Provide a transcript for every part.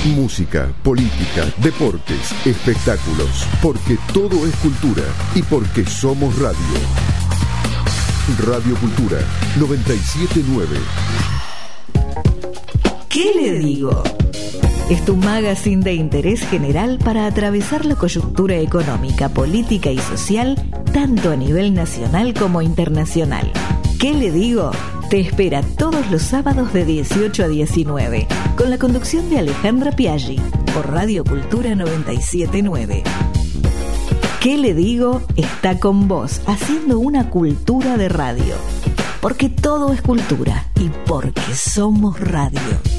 Música, política, deportes, espectáculos, porque todo es cultura y porque somos radio. Radio Cultura 97.9. ¿Qué le digo? Es tu magazine de interés general para atravesar la coyuntura económica, política y social, tanto a nivel nacional como internacional. ¿Qué le digo? Te espera todos los sábados de 18 a 19, con la conducción de Alejandra Piaggi, por Radio Cultura 97.9. ¿Qué le digo? Está con vos, haciendo una cultura de radio. Porque todo es cultura y porque somos radio.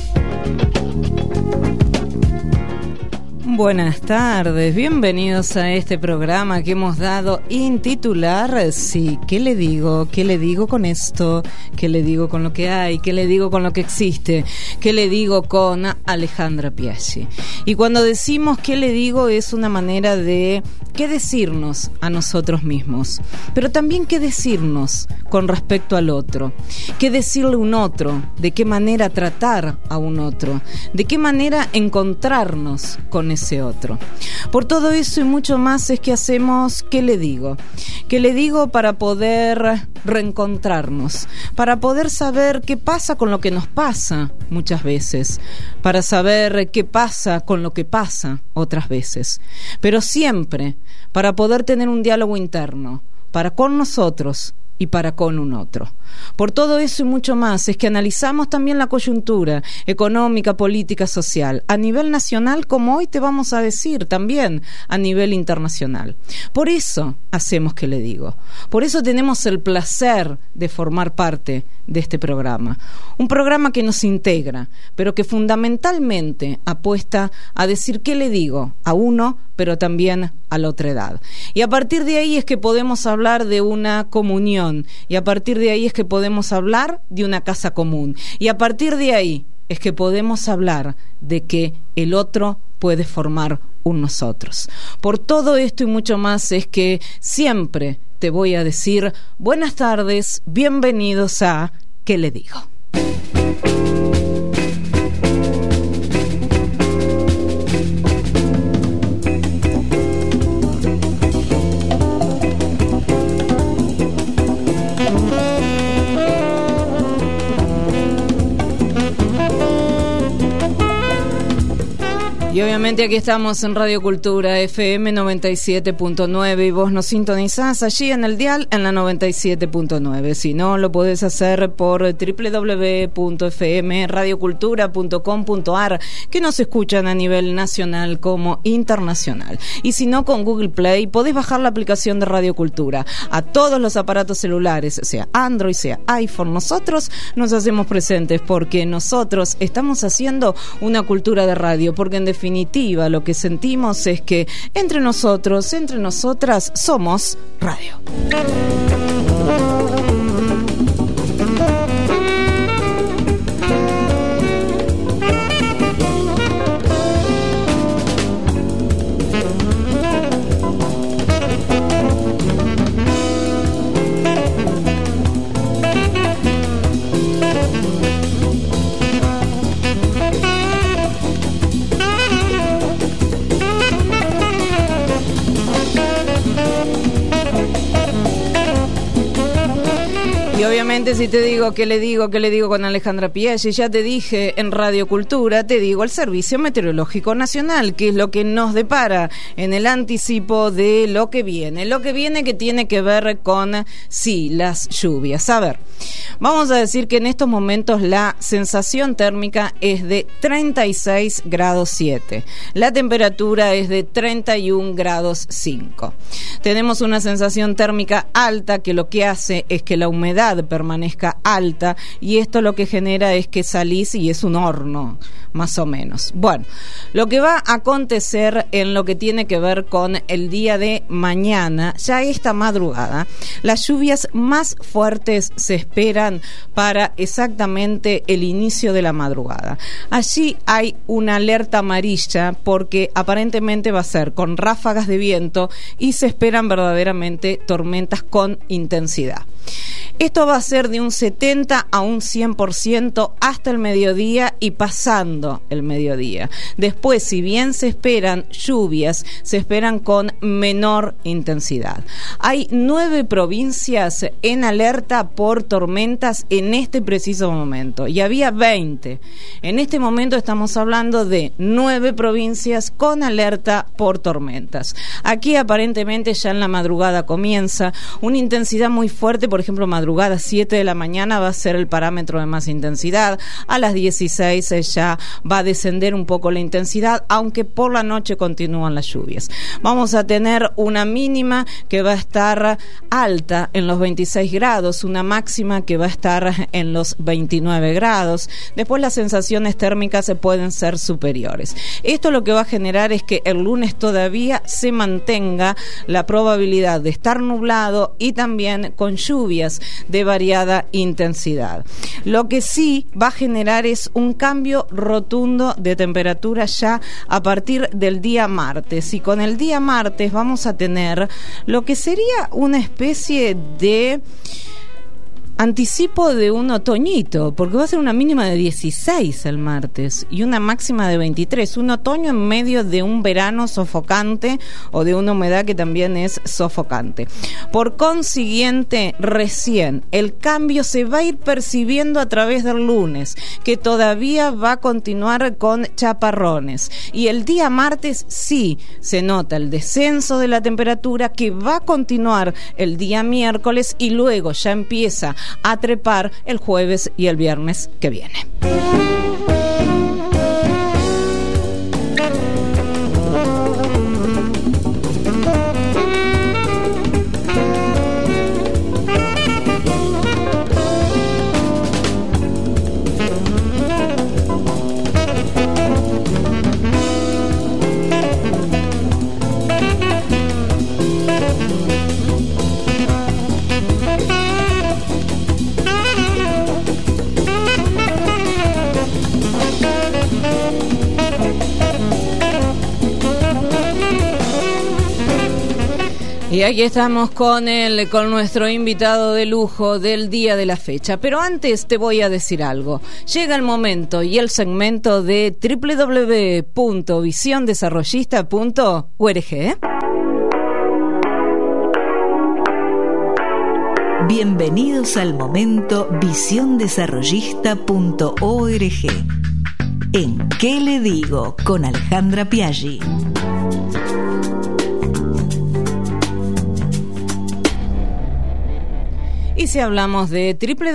Buenas tardes, bienvenidos a este programa que hemos dado intitular, sí, ¿qué le digo? ¿Qué le digo con esto? ¿Qué le digo con lo que hay? ¿Qué le digo con lo que existe? ¿Qué le digo con Alejandra Piaggi? Y cuando decimos qué le digo es una manera de qué decirnos a nosotros mismos, pero también qué decirnos con respecto al otro, qué decirle a un otro, de qué manera tratar a un otro, de qué manera encontrarnos con ese otro. Por todo eso y mucho más es que hacemos ¿qué le digo? ¿Qué le digo? Para poder reencontrarnos, para poder saber qué pasa con lo que nos pasa muchas veces, para saber qué pasa con lo que pasa otras veces, pero siempre para poder tener un diálogo interno, para con nosotros y para con un otro. Por todo eso y mucho más es que analizamos también la coyuntura económica, política, social, a nivel nacional, como hoy te vamos a decir, también a nivel internacional. Por eso hacemos ¿qué le digo? Por eso tenemos el placer de formar parte de este programa. Un programa que nos integra, pero que fundamentalmente apuesta a decir ¿qué le digo? A uno, pero también a la otra edad. Y a partir de ahí es que podemos hablar de una comunión, y a partir de ahí es que podemos hablar de una casa común, y a partir de ahí es que podemos hablar de que el otro puede formar un nosotros. Por todo esto y mucho más es que siempre te voy a decir buenas tardes, bienvenidos a ¿qué le digo? Y obviamente aquí estamos en Radio Cultura FM 97.9 y vos nos sintonizás allí en el dial en la 97.9. Si no, lo podés hacer por www.fmradiocultura.com.ar, que nos escuchan a nivel nacional como internacional. Y si no, con Google Play podés bajar la aplicación de Radio Cultura a todos los aparatos celulares, sea Android, sea iPhone. Nosotros nos hacemos presentes porque nosotros estamos haciendo una cultura de radio, porque en definitiva lo que sentimos es que entre nosotros, entre nosotras, somos radio. Y obviamente si te digo ¿qué le digo con Alejandra Piaggi? Ya te dije en Radio Cultura, te digo el Servicio Meteorológico Nacional, que es lo que nos depara en el anticipo de lo que viene que tiene que ver con, sí, las lluvias. A ver, vamos a decir que en estos momentos la sensación térmica es de 36 grados 7, la temperatura es de 31 grados 5. Tenemos una sensación térmica alta que lo que hace es que la humedad permanezca alta, y esto lo que genera es que salís y es un horno, más o menos. Bueno, lo que va a acontecer en lo que tiene que ver con el día de mañana, ya esta madrugada, las lluvias más fuertes se esperan para exactamente el inicio de la madrugada. Allí hay una alerta amarilla porque aparentemente va a ser con ráfagas de viento y se esperan verdaderamente tormentas con intensidad. Esto va a ser de un 70 a un 100% hasta el mediodía y pasando el mediodía. Después, si bien se esperan lluvias, se esperan con menor intensidad. Hay 9 provincias en alerta por tormentas en este preciso momento y había 20. En este momento estamos hablando de 9 provincias con alerta por tormentas. Aquí aparentemente ya en la madrugada comienza una intensidad muy fuerte. Por ejemplo, madrugada 7 de la mañana va a ser el parámetro de más intensidad. A las 16 ya va a descender un poco la intensidad, aunque por la noche continúan las lluvias. Vamos a tener una mínima que va a estar alta en los 26 grados, una máxima que va a estar en los 29 grados. Después las sensaciones térmicas se pueden ser superiores. Esto lo que va a generar es que el lunes todavía se mantenga la probabilidad de estar nublado y también con lluvias de variada intensidad. Lo que sí va a generar es un cambio rotundo de temperatura ya a partir del día martes, y con el día martes vamos a tener lo que sería una especie de anticipo de un otoñito, porque va a ser una mínima de 16 el martes y una máxima de 23, un otoño en medio de un verano sofocante o de una humedad que también es sofocante. Por consiguiente, recién el cambio se va a ir percibiendo a través del lunes, que todavía va a continuar con chaparrones, y el día martes sí se nota el descenso de la temperatura, que va a continuar el día miércoles y luego ya empieza a trepar el jueves y el viernes que viene. Y aquí estamos con nuestro invitado de lujo del día de la fecha. Pero antes te voy a decir algo. Llega el momento y el segmento de www.visiondesarrollista.org. Bienvenidos al momento visiondesarrollista.org. ¿En qué le digo? Con Alejandra Piaggi. Y si hablamos de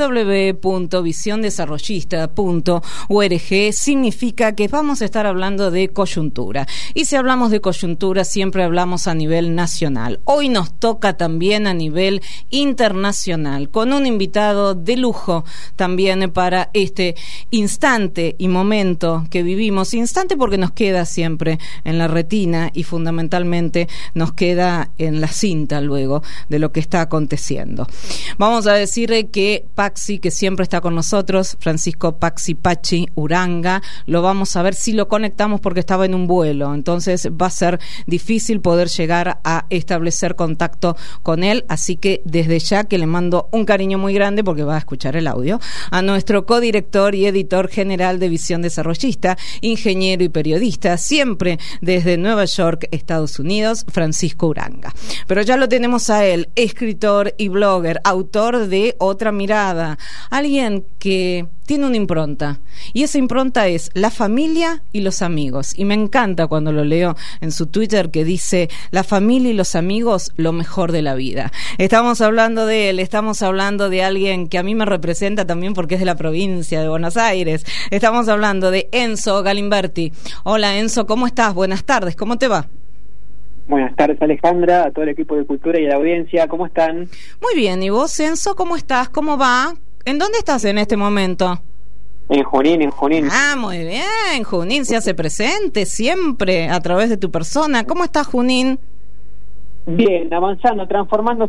www.visiondesarrollista.org, significa que vamos a estar hablando de coyuntura. Y si hablamos de coyuntura, siempre hablamos a nivel nacional. Hoy nos toca también a nivel internacional, con un invitado de lujo también para este instante y momento que vivimos. Instante porque nos queda siempre en la retina y fundamentalmente nos queda en la cinta luego de lo que está aconteciendo. Vamos a decir que Paxi, que siempre está con nosotros, Francisco Paxi Pachi Uranga, lo vamos a ver si lo conectamos porque estaba en un vuelo, entonces va a ser difícil poder llegar a establecer contacto con él, así que desde ya que le mando un cariño muy grande porque va a escuchar el audio, a nuestro codirector y editor general de Visión Desarrollista, ingeniero y periodista, siempre desde Nueva York, Estados Unidos, Francisco Uranga. Pero ya lo tenemos a él, escritor y blogger, autor de Otra Mirada, alguien que tiene una impronta, y esa impronta es la familia y los amigos, y me encanta cuando lo leo en su Twitter que dice: la familia y los amigos, lo mejor de la vida. Estamos hablando de él, estamos hablando de alguien que a mí me representa también porque es de la provincia de Buenos Aires. Estamos hablando de Enzo Galimberti. Hola Enzo, ¿cómo estás? Buenas tardes, ¿cómo te va? Buenas tardes, Alejandra, a todo el equipo de Cultura y a la audiencia, ¿cómo están? Muy bien, ¿y vos, Enzo, cómo estás? ¿Cómo va? ¿En dónde estás en este momento? En Junín. Ah, muy bien, Junín se hace presente siempre a través de tu persona. ¿Cómo estás, Junín? Bien, avanzando, transformándose.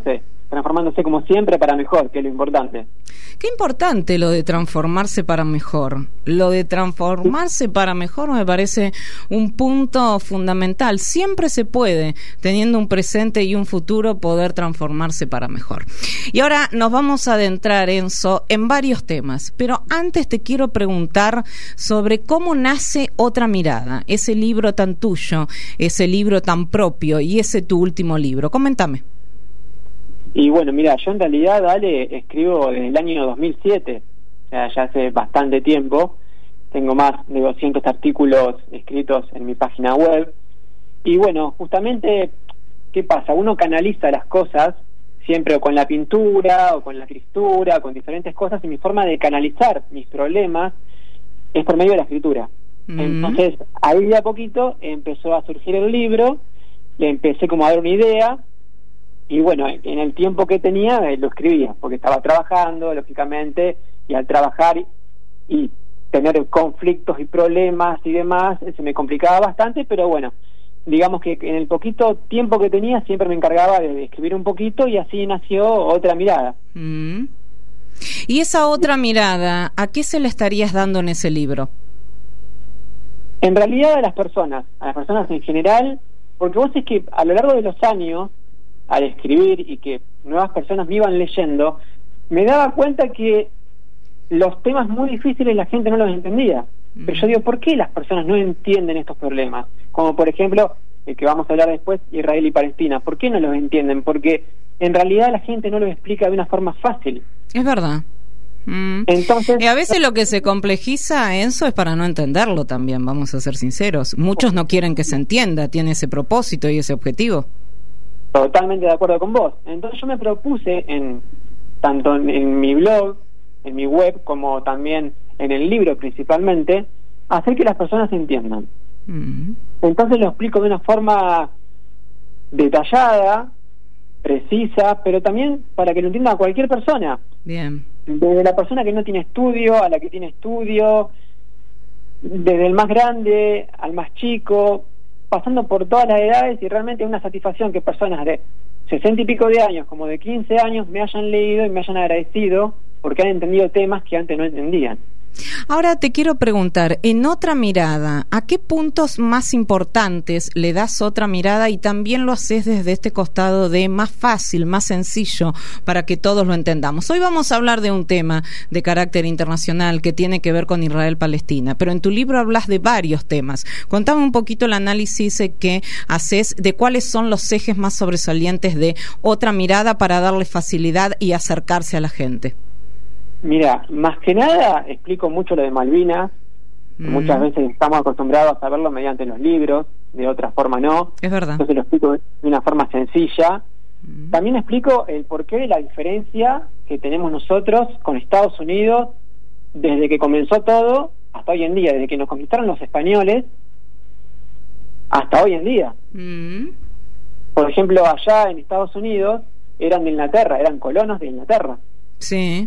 transformándose como siempre para mejor, que es lo importante. Qué importante lo de transformarse para mejor. Lo de transformarse para mejor me parece un punto fundamental. Siempre se puede, teniendo un presente y un futuro, poder transformarse para mejor. Y ahora nos vamos a adentrar, Enzo, en varios temas. Pero antes te quiero preguntar sobre cómo nace Otra Mirada, ese libro tan tuyo, ese libro tan propio y ese tu último libro. Coméntame. Y bueno, mira, yo en realidad, Ale, escribo desde el año 2007, o sea, ya hace bastante tiempo. Tengo más de 200 artículos escritos en mi página web. Y bueno, justamente, ¿qué pasa? Uno canaliza las cosas siempre o con la pintura, o con la escritura, con diferentes cosas, y mi forma de canalizar mis problemas es por medio de la escritura. Entonces, ahí de a poquito empezó a surgir el libro, le empecé como a dar una idea, y bueno, en el tiempo que tenía lo escribía, porque estaba trabajando, lógicamente, y al trabajar y tener conflictos y problemas y demás, se me complicaba bastante, pero bueno, digamos que en el poquito tiempo que tenía siempre me encargaba de escribir un poquito, y así nació Otra Mirada. ¿Y esa otra mirada, a qué se le estarías dando en ese libro? En realidad a las personas en general, porque vos es que a lo largo de los años, al escribir y que nuevas personas me iban leyendo, me daba cuenta que los temas muy difíciles la gente no los entendía. Pero yo digo, ¿por qué las personas no entienden estos problemas? Como por ejemplo, el que vamos a hablar después, Israel y Palestina. ¿Por qué no los entienden? Porque en realidad la gente no los explica de una forma fácil. Es verdad. Entonces, y a veces lo que se complejiza, Enzo, es para no entenderlo también, vamos a ser sinceros. Muchos no quieren que se entienda, tiene ese propósito y ese objetivo. Totalmente de acuerdo con vos. Entonces yo me propuse, tanto en mi blog, en mi web, como también en el libro principalmente, hacer que las personas se entiendan. Entonces lo explico de una forma detallada, precisa, pero también para que lo entienda cualquier persona. Bien. Desde la persona que no tiene estudio a la que tiene estudio, desde el más grande al más chico, pasando por todas las edades, y realmente es una satisfacción que personas de 60 y pico de años como de 15 años me hayan leído y me hayan agradecido porque han entendido temas que antes no entendían. Ahora te quiero preguntar, en Otra Mirada, ¿a qué puntos más importantes le das otra mirada y también lo haces desde este costado de más fácil, más sencillo, para que todos lo entendamos? Hoy vamos a hablar de un tema de carácter internacional que tiene que ver con Israel-Palestina, pero en tu libro hablas de varios temas. Contame un poquito el análisis que haces de cuáles son los ejes más sobresalientes de Otra Mirada para darle facilidad y acercarse a la gente. Mira, más que nada explico mucho lo de Malvinas. Muchas veces estamos acostumbrados a verlo mediante los libros, de otra forma no. Es verdad. Entonces lo explico de una forma sencilla. También explico el porqué de la diferencia que tenemos nosotros con Estados Unidos desde que comenzó todo hasta hoy en día, desde que nos conquistaron los españoles hasta hoy en día. Por ejemplo, allá en Estados Unidos eran de Inglaterra, eran colonos de Inglaterra. Sí.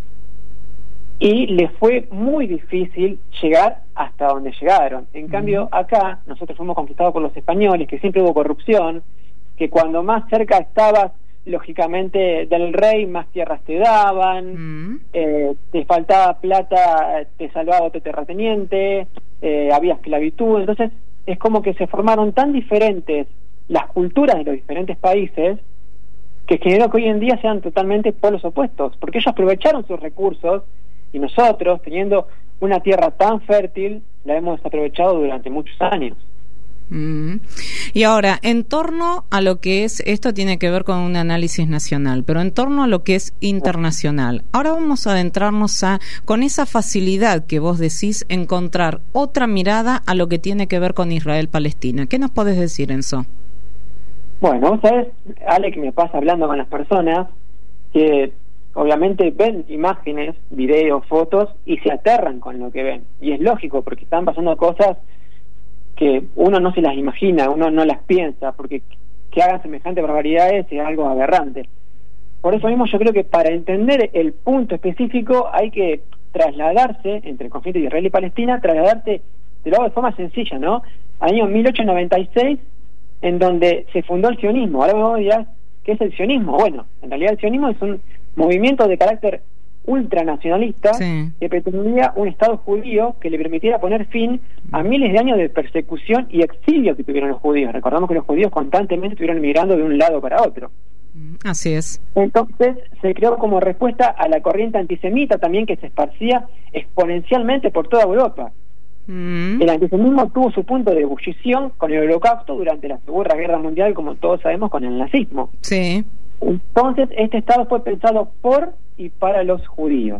Y les fue muy difícil llegar hasta donde llegaron. En cambio, acá nosotros fuimos conquistados por los españoles, que siempre hubo corrupción, que cuando más cerca estabas, lógicamente, del rey, más tierras te daban, te faltaba plata, te salvaba otro terrateniente, había esclavitud. Entonces, es como que se formaron tan diferentes las culturas de los diferentes países, que generó que hoy en día sean totalmente polos opuestos, porque ellos aprovecharon sus recursos, y nosotros, teniendo una tierra tan fértil, la hemos desaprovechado durante muchos años. Y ahora, en torno a lo que es, esto tiene que ver con un análisis nacional, pero en torno a lo que es internacional, ahora vamos a adentrarnos con esa facilidad que vos decís, encontrar otra mirada a lo que tiene que ver con Israel-Palestina. ¿Qué nos podés decir, Enzo? Bueno, vos sabés, Ale, que me pasa hablando con las personas que obviamente ven imágenes, videos, fotos y se aterran con lo que ven. Y es lógico, porque están pasando cosas que uno no se las imagina, uno no las piensa, porque que hagan semejantes barbaridades es algo aberrante. Por eso mismo yo creo que para entender el punto específico hay que trasladarse, entre el conflicto de Israel y Palestina, trasladarse, te lo hago de forma sencilla, ¿no? Año 1896, en donde se fundó el sionismo. Ahora me dirás, ¿qué es el sionismo? Bueno, en realidad el sionismo es un movimiento de carácter ultranacionalista que pretendía un Estado judío que le permitiera poner fin a miles de años de persecución y exilio que tuvieron los judíos. Recordamos que los judíos constantemente estuvieron migrando de un lado para otro. Así es. Entonces se creó como respuesta a la corriente antisemita también que se esparcía exponencialmente por toda Europa. El antisemitismo tuvo su punto de ebullición con el Holocausto durante la Segunda Guerra Mundial, como todos sabemos, con el nazismo. Sí. Entonces este Estado fue pensado por y para los judíos.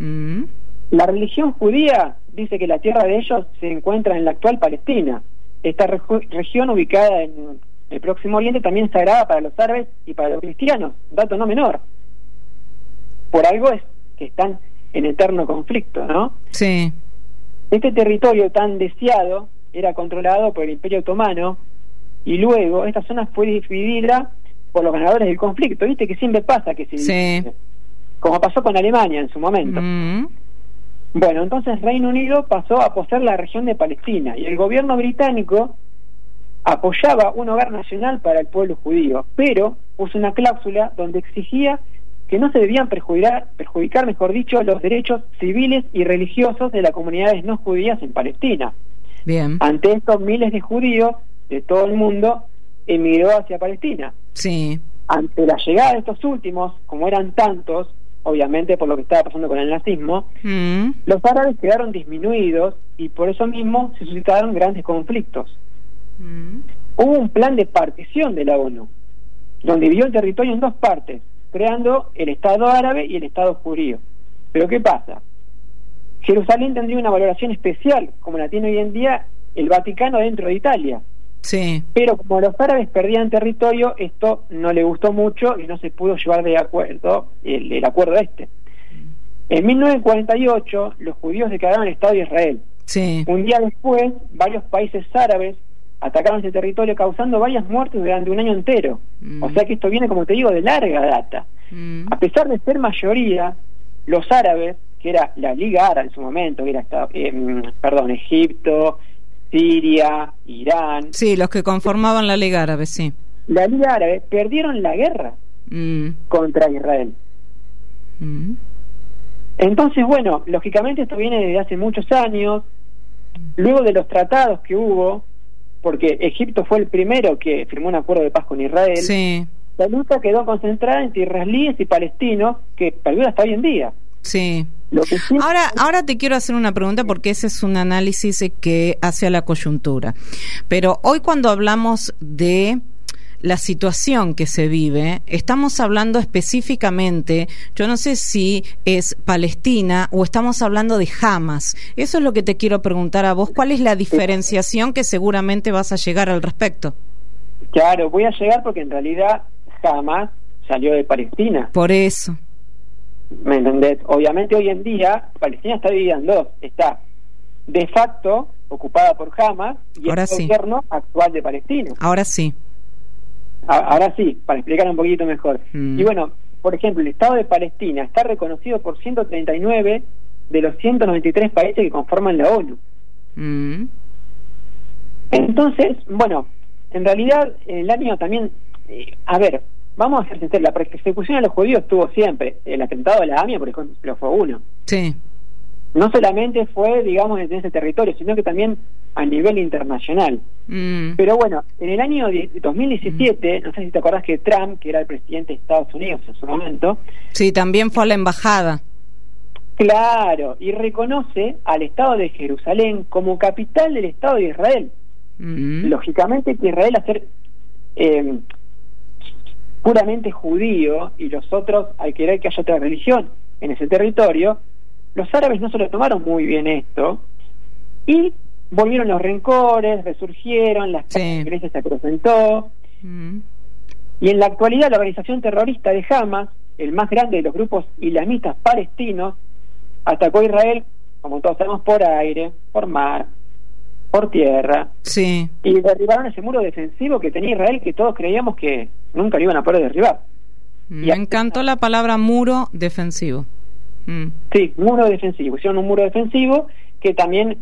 La religión judía dice que la tierra de ellos se encuentra en la actual Palestina. Esta región ubicada en el Próximo Oriente también es sagrada para los árabes y para los cristianos, dato no menor. Por algo es que están en eterno conflicto, ¿no? Sí. Este territorio tan deseado era controlado por el Imperio Otomano y luego esta zona fue dividida por los ganadores del conflicto. Viste que siempre pasa que se divide, como pasó con Alemania en su momento. Bueno, entonces Reino Unido pasó a poseer la región de Palestina y el gobierno británico apoyaba un hogar nacional para el pueblo judío, pero puso una cláusula donde exigía que no se debían perjudicar, mejor dicho, los derechos civiles y religiosos de las comunidades no judías en Palestina. Bien. Ante esto, miles de judíos de todo el mundo emigró hacia Palestina. Sí. Ante la llegada de estos últimos, como eran tantos, obviamente por lo que estaba pasando con el nazismo, los árabes quedaron disminuidos y por eso mismo se suscitaron grandes conflictos. Hubo un plan de partición de la ONU, donde dividió el territorio en dos partes, creando el Estado árabe y el Estado judío. Pero ¿qué pasa? Jerusalén tendría una valoración especial, como la tiene hoy en día el Vaticano dentro de Italia. Sí. Pero como los árabes perdían territorio, esto no le gustó mucho y no se pudo llevar de acuerdo el acuerdo este. En 1948, los judíos declararon el Estado de Israel. Sí. Un día después, varios países árabes atacaron ese territorio, causando varias muertes durante un año entero. O sea que esto viene, como te digo, de larga data. A pesar de ser mayoría, los árabes, que era la Liga Árabe en su momento, que era Egipto, Siria, Irán... Sí, los que conformaban la Liga Árabe, sí. La Liga Árabe perdieron la guerra contra Israel. Entonces, bueno, lógicamente esto viene desde hace muchos años, luego de los tratados que hubo, porque Egipto fue el primero que firmó un acuerdo de paz con Israel. Sí. La lucha quedó concentrada entre israelíes y palestinos, que perdura hasta hoy en día. Sí. Ahora te quiero hacer una pregunta, porque ese es un análisis que hace a la coyuntura. Pero hoy, cuando hablamos de la situación que se vive, estamos hablando específicamente, yo no sé si es Palestina o estamos hablando de Hamas. Eso es lo que te quiero preguntar a vos. ¿Cuál es la diferenciación que seguramente vas a llegar al respecto? Claro, voy a llegar porque en realidad Hamas salió de Palestina. Por eso. ¿Me entendés? Obviamente hoy en día Palestina está dividida en dos. Está de facto ocupada por Hamas y el gobierno actual de Palestina. Ahora sí. Ahora sí, para explicar un poquito mejor. Y bueno, por ejemplo, el Estado de Palestina está reconocido por 139 de los 193 países que conforman la ONU. Entonces, bueno, en realidad en el año también, vamos a ser sinceros, la persecución a los judíos estuvo siempre. El atentado de la AMIA, por ejemplo, fue uno. Sí. No solamente fue, digamos, en ese territorio, sino que también a nivel internacional. Pero bueno, en el año 2017, no sé si te acordás que Trump, que era el presidente de Estados Unidos en su momento... Sí, también fue a la embajada. Claro, y reconoce al Estado de Jerusalén como capital del Estado de Israel. Lógicamente que Israel, al ser puramente judío, y los otros, al querer que haya otra religión en ese territorio, los árabes no se lo tomaron muy bien esto, y volvieron los rencores, resurgieron, la iglesia se acrecentó, y en la actualidad la organización terrorista de Hamas, el más grande de los grupos islamistas palestinos, atacó a Israel, como todos sabemos, por aire, por mar, por tierra, y derribaron ese muro defensivo que tenía Israel, que todos creíamos que nunca lo iban a poder derribar. Me encantó la palabra muro defensivo. Sí, muro defensivo. Hicieron un muro defensivo que también,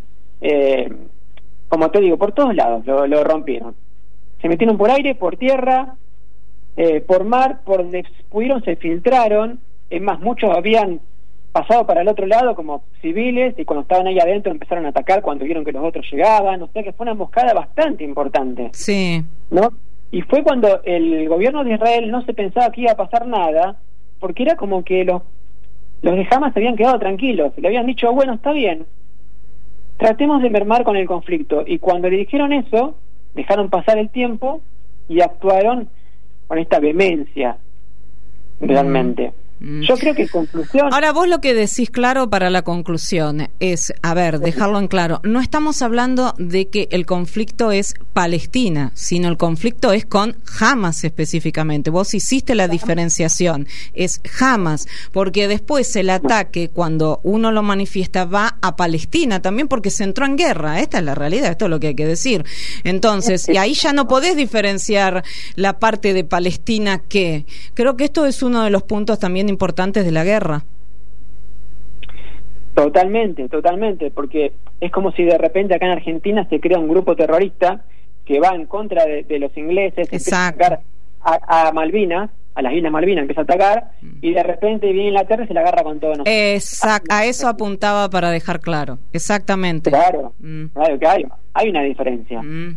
como te digo, por todos lados lo rompieron. Se metieron por aire, por tierra, por mar, por donde pudieron se filtraron. Es más, muchos habían pasado para el otro lado como civiles y cuando estaban ahí adentro empezaron a atacar cuando vieron que los otros llegaban. O sea que fue una emboscada bastante importante. Sí. ¿No? Y fue cuando el gobierno de Israel no se pensaba que iba a pasar nada, porque era como que los de Hamas se habían quedado tranquilos. Le habían dicho, bueno, está bien, tratemos de mermar con el conflicto. Y cuando le dijeron eso, dejaron pasar el tiempo y actuaron con esta vehemencia, realmente. Yo creo que en conclusión... Ahora vos lo que decís claro para la conclusión es, a ver, dejarlo en claro, no estamos hablando de que el conflicto es Palestina, sino el conflicto es con Hamas específicamente. Vos hiciste la diferenciación, es Hamas, porque después el ataque, cuando uno lo manifiesta, va a Palestina también porque se entró en guerra. Esta es la realidad, esto es lo que hay que decir. Entonces, y ahí ya no podés diferenciar la parte de Palestina que... Creo que esto es uno de los puntos también importantes de la guerra. Totalmente, porque es como si de repente acá en Argentina se crea un grupo terrorista que va en contra de los ingleses, empieza a atacar a Malvinas, a las Islas Malvinas, empieza a atacar y de repente viene Inglaterra y se la agarra con todo nosotros. Exacto, a eso apuntaba para dejar claro, exactamente. Claro que hay una diferencia.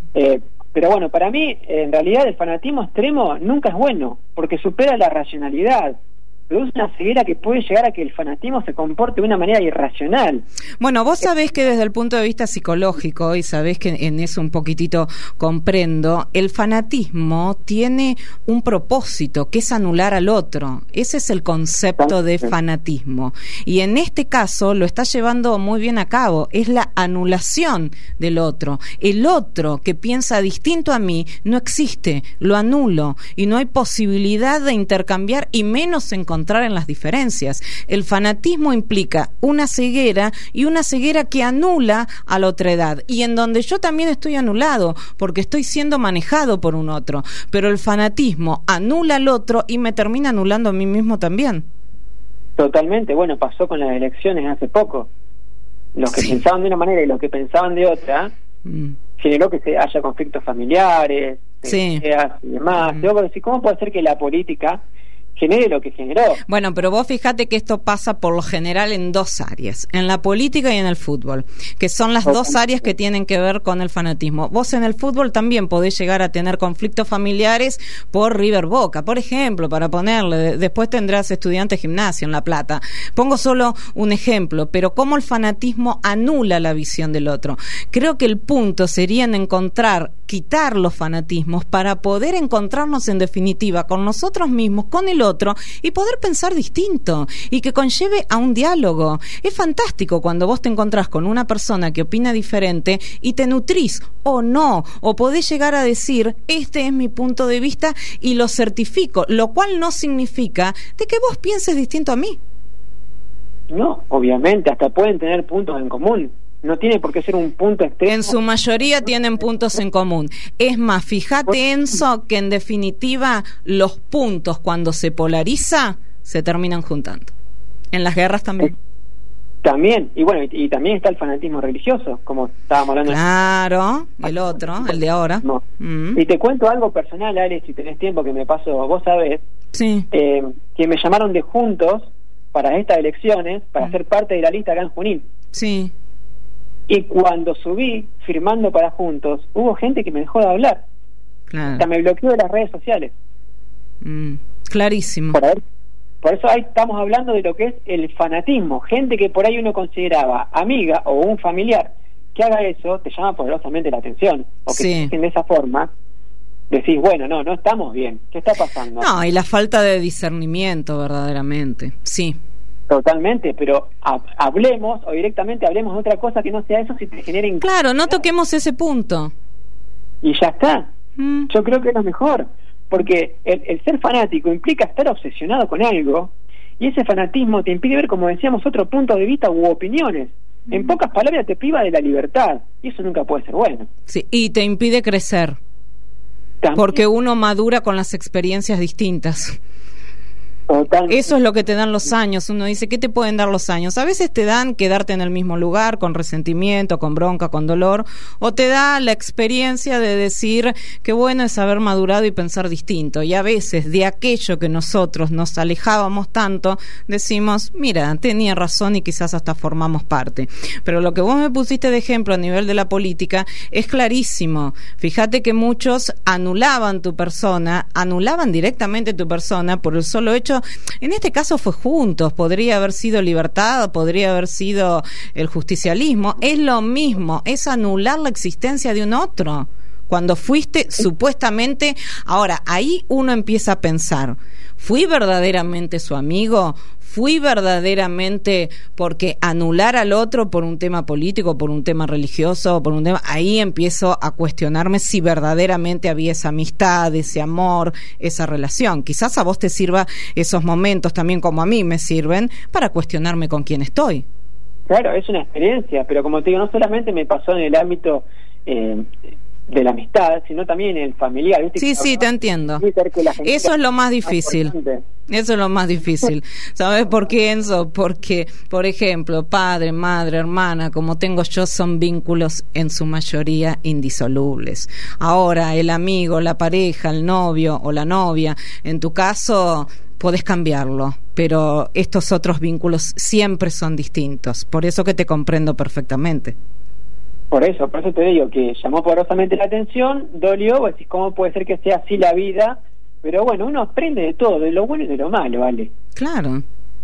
Pero bueno, para mí, en realidad el fanatismo extremo nunca es bueno, porque supera la racionalidad. Produce una ceguera que puede llegar a que el fanatismo se comporte de una manera irracional. Bueno, vos sabés que desde el punto de vista psicológico, y sabés que en eso un poquitito comprendo, el fanatismo tiene un propósito, que es anular al otro. Ese es el concepto de fanatismo. Y en este caso lo está llevando muy bien a cabo. Es la anulación del otro. El otro que piensa distinto a mí no existe, lo anulo. Y no hay posibilidad de intercambiar y menos encontrar en las diferencias. El fanatismo implica una ceguera y una ceguera que anula a la otredad y en donde yo también estoy anulado porque estoy siendo manejado por un otro, pero el fanatismo anula al otro y me termina anulando a mí mismo también. Totalmente, bueno, pasó con las elecciones hace poco. Los que pensaban de una manera y los que pensaban de otra generó que haya conflictos familiares, y demás. ¿Cómo puede ser que la política genere lo que generó? Bueno, pero vos fíjate que esto pasa por lo general en dos áreas, en la política y en el fútbol, que son las dos áreas que tienen que ver con el fanatismo. Vos en el fútbol también podés llegar a tener conflictos familiares por River Boca, por ejemplo, para ponerle, después tendrás Estudiantes Gimnasia en La Plata. Pongo solo un ejemplo, pero cómo el fanatismo anula la visión del otro. Creo que el punto sería en quitar los fanatismos para poder encontrarnos en definitiva con nosotros mismos, con el otro y poder pensar distinto y que conlleve a un diálogo. Es fantástico cuando vos te encontrás con una persona que opina diferente y te nutrís o no, o podés llegar a decir este es mi punto de vista y lo certifico, lo cual no significa de que vos pienses distinto a mí. No, obviamente, hasta pueden tener puntos en común. No tiene por qué ser un punto extremo. En su mayoría tienen puntos en común. Es más, fíjate, Enzo, que en definitiva los puntos cuando se polariza se terminan juntando. En las guerras también. También, y bueno, y también está el fanatismo religioso, como estábamos hablando. Claro, el otro, el de ahora. No. Y te cuento algo personal, Ale, si tenés tiempo, que me pasó, vos sabés, que me llamaron de Juntos para estas elecciones, para ser parte de la lista acá en Junín. Sí. Y cuando subí firmando para Juntos, hubo gente que me dejó de hablar. Claro. Hasta me bloqueó de las redes sociales. Clarísimo. Por eso ahí estamos hablando de lo que es el fanatismo. Gente que por ahí uno consideraba amiga o un familiar que haga eso, te llama poderosamente la atención. O que te dicen de esa forma, decís, bueno, no estamos bien. ¿Qué está pasando? No, y la falta de discernimiento verdaderamente. Sí. Totalmente, pero hablemos o directamente hablemos de otra cosa que no sea eso si te genera incomodidad. Claro, no toquemos ese punto. Y ya está. Yo creo que es lo mejor, porque el ser fanático implica estar obsesionado con algo y ese fanatismo te impide ver, como decíamos, otro punto de vista u opiniones. En pocas palabras, te priva de la libertad y eso nunca puede ser bueno. Sí, y te impide crecer. También. Porque uno madura con las experiencias distintas. Totalmente. Eso es lo que te dan los años. Uno dice, ¿qué te pueden dar los años? A veces te dan quedarte en el mismo lugar, con resentimiento, con bronca, con dolor, o te da la experiencia de decir qué bueno es haber madurado y pensar distinto. Y a veces de aquello que nosotros nos alejábamos tanto, decimos, mira, tenía razón y quizás hasta formamos parte. Pero lo que vos me pusiste de ejemplo a nivel de la política es clarísimo. Fíjate que muchos anulaban tu persona, anulaban directamente tu persona por el solo hecho. En este caso fue Juntos, podría haber sido Libertad, podría haber sido el justicialismo, es lo mismo, es anular la existencia de un otro. Cuando fuiste supuestamente, ahora ahí uno empieza a pensar, ¿fui verdaderamente su amigo? ¿Fui verdaderamente porque anular al otro por un tema político, por un tema religioso, por un tema? Ahí empiezo a cuestionarme si verdaderamente había esa amistad, ese amor, esa relación. Quizás a vos te sirva esos momentos también como a mí me sirven para cuestionarme con quién estoy. Claro, es una experiencia, pero como te digo, no solamente me pasó en el ámbito de la amistad, sino también en el familiar. ¿Viste? Sí, te entiendo. Eso es lo más difícil. Eso es lo más difícil. ¿Sabes por qué, Enzo? Porque, por ejemplo, padre, madre, hermana, como tengo yo, son vínculos en su mayoría indisolubles. Ahora, el amigo, la pareja, el novio o la novia, en tu caso, podés cambiarlo, pero estos otros vínculos siempre son distintos. Por eso que te comprendo perfectamente. Por eso te digo que llamó poderosamente la atención, dolió, vos decís, ¿cómo puede ser que sea así la vida? Pero bueno, uno aprende de todo, de lo bueno y de lo malo, ¿vale? Claro.